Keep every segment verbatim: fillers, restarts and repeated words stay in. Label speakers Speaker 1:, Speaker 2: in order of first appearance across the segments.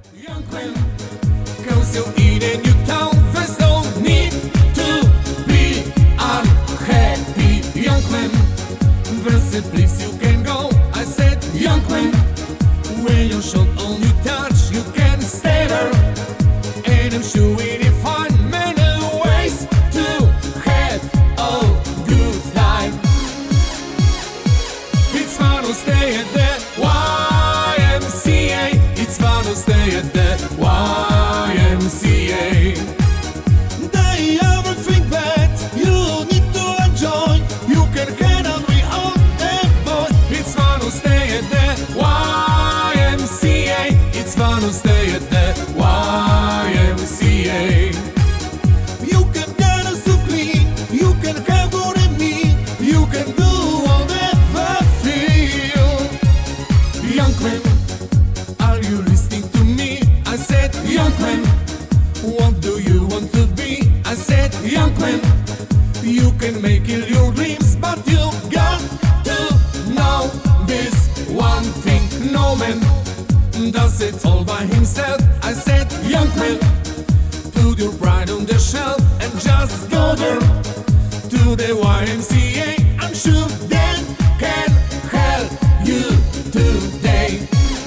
Speaker 1: said, young man, cause you're in a new town. There's no need to be unhappy, young man. There's a place you can go. I said, young man, when you're short on your touch, you can stay there. And I'm sure we'll find many ways to have a good time. It's fun to stay at the Y M C A. It's fun to stay at the Y M C A.
Speaker 2: They everything that you need to enjoy. You can get on with all the boys.
Speaker 1: It's fun to stay at the Y M C A. It's fun to stay at the Y M C A.
Speaker 2: You can get us so clean. You can have what I mean. You can do whatever feel.
Speaker 1: Young man, are you listening to me? I said, young man, what do you want to be? I said, young man, you can make it your dreams, but you got to know this one thing. No man does it all by himself. I said, young man, put your pride on the shelf and just go there to the Y M C A. I'm sure they can help you today.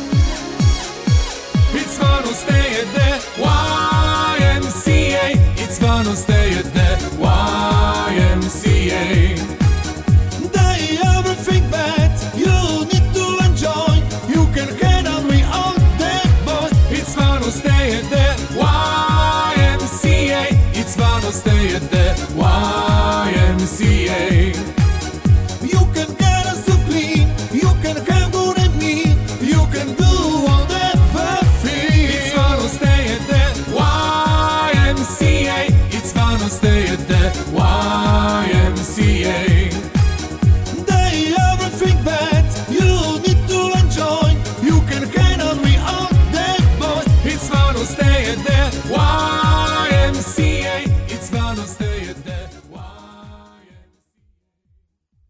Speaker 1: It's fun to stay at the Y M C A. It's fun to stay at the Y M C A.
Speaker 2: They everything that you need to enjoy. You can get on with all the boys.
Speaker 1: It's fun to stay at the Y M C A. It's fun to stay at the Y M C A.
Speaker 2: You can get us so clean. You can have what I mean. You can do whatever feel.
Speaker 1: It's fun to stay at the Y M C A. It's fun to stay at the Y M C A.
Speaker 2: They everything that you need to enjoy. You can get on with all the boys.
Speaker 1: It's fun to stay at the Y